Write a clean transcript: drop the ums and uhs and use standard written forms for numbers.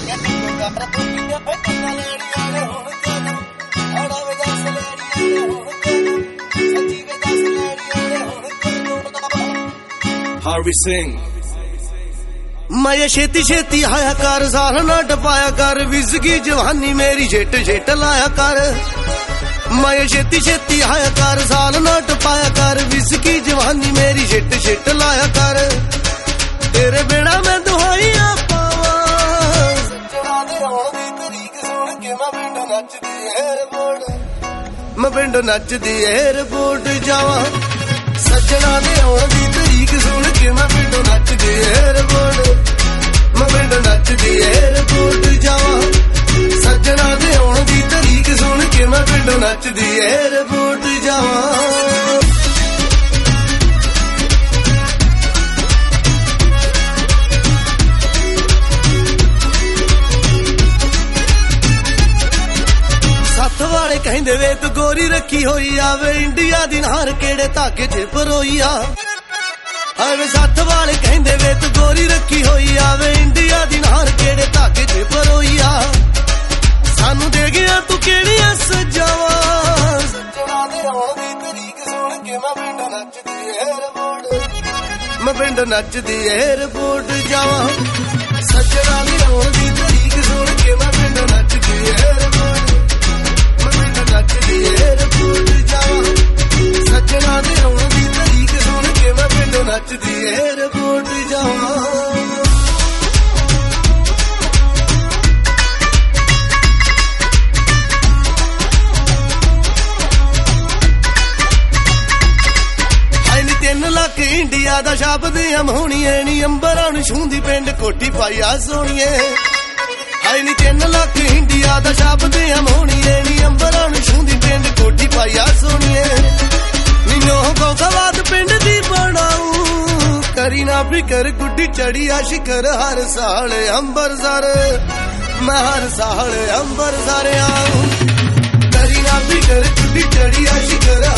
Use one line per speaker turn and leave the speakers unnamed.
How we sing.
मैं छेती छेती आया कर साल ना टपाया कर विजगी जवानी मेरी झिट झिट लाया कर मैं छेती छेती आया कर साल ना टपाया कर विजगी जवानी मेरी झिट झिट लाया कर तेरे बिना मैं दुहाइया पावा मैं पिंड नचदी एयरपोर्ट जावा सजना दे आउण दी तरीक सुन के मैं पिंड नचदी एयरपोर्ट मैं पिंड नचदी एयरपोर्ट जावा सजना दे आउण दी तरीक सुन के मैं पिंड नचदी एयरपोर्ट जावा सत्थ वाले कहंदे वे तू गोरी रखी होई आवे इंडिया दी नार केड़े धागे च परोई आ हवे सत्थ वाले कहंदे वे तू गोरी रखी होई आवे इंडिया दी नार केड़े धागे च परोई आ सानू दे गया तू केड़ियां सजावा सजना दे आउण दी तरीक सुन के मैं पिंड नचदी एयरपोर्ट मैं पिंड नचदी एयरपोर्ट जावा सजना दे आउण दी तरीक सुन के मैं पिंड नचदी एयरपोर्ट नचदी एयरपोर्ट जावा सजना दे आउण दी तरीक सुन के मैं पिंड नचदी एयरपोर्ट जावा हाय नी 3 लाख इंडिया दा छाप दे होणीए नी अंबरां नूं छूंदी पिंड कोठी पाईआ सोणीए हाय नी 3 लाख इंडिया दा छाप दे होणीए नी अंबरां नूं छूंदी पिंड कोठी पाईआ सोणीए नी नोह गौगाबाद पिंड दी बनाऊं करी ना फिकर गुड्डी चढ़ी आ शिखर हर साल अंबरसर मैं हर साल अंबरसर आऊं करी ना फिकर गुड्डी चढ़ी आ शिखर